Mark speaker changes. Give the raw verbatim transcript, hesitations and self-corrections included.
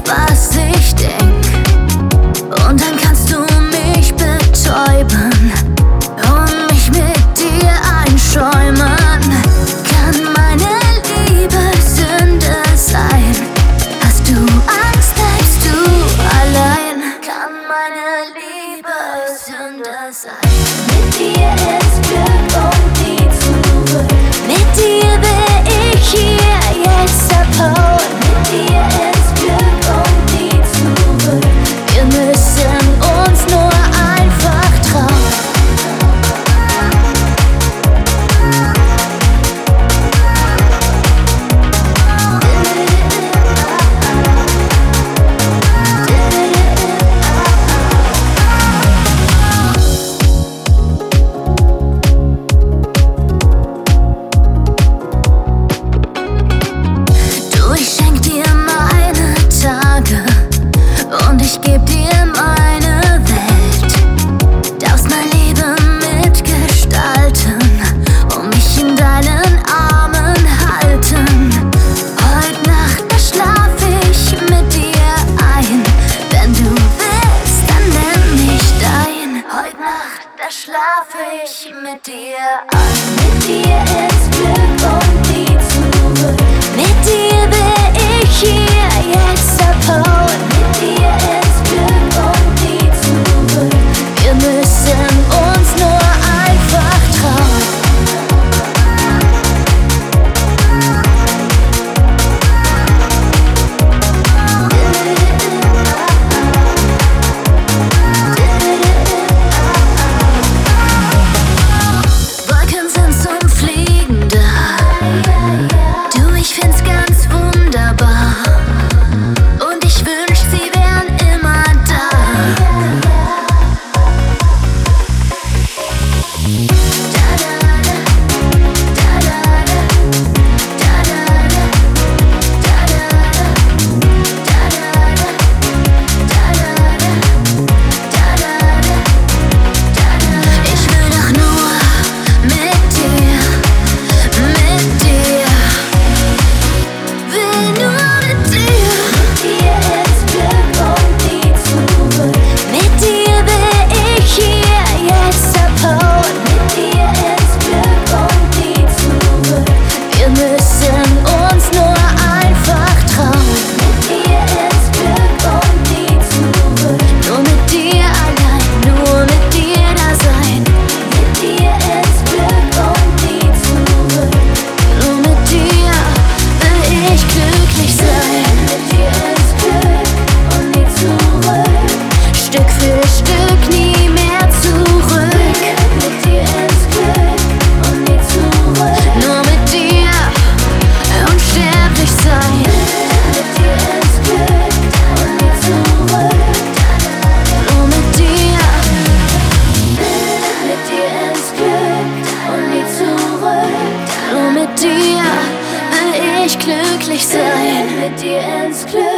Speaker 1: was ich denk. Und dann kannst du mich betäuben und mich mit dir einschäumen. Kann meine Liebe Sünde sein? Hast du Angst, bleibst du allein? Kann meine Liebe Sünde sein? Mit dir ins Glück und nie zurück. Mit dir will ich hier jetzt abhauen. Mit dir ins Glück und nie zurück. Wir müssen uns nur einfach trauen. Du, ich schenk dir meine Tage und ich geb dir meine Welt. Darfst mein Leben mitgestalten und mich in deinen Armen halten. Heut Nacht, da schlaf ich mit dir ein. Wenn du willst, dann nenn mich dein. Heut Nacht, da schlaf ich mit dir ein. Mit dir ins Glück und nie zurück. Mit dir will ich hier jetzt abhauen. Mit dir ins Glück und nie zurück. Wir müssen uns nur einfach trauen. Wolken sind zum Fliegen da. Du, ich find's ganz wunderbar. Und ich wünsch, sie wären immer da. Ich will doch nur mit dir, mit dir. Will nur mit dir. Mit dir ins Glück und nie zurück. Mit dir will ich hier jetzt abhauen. Mit dir ins Glück und nie zurück. Wir müssen uns nur einfach trauen. Mit dir ins Glück und nie zurück. Nur mit dir allein, nur mit dir da sein. Mit dir ins Glück und nie zurück. Nur mit dir will ich glücklich sein. Mit dir ins Glück und nie zurück. Stück für Stück nie mehr zurück. Mit dir ins Glück und nie zurück. Nur mit dir unsterblich sein. Mit dir ins Glück und nie zurück. Nur mit dir. Mit dir ins Glück und nie zurück. Nur mit dir will ich glücklich sein. Mit dir ins Glück.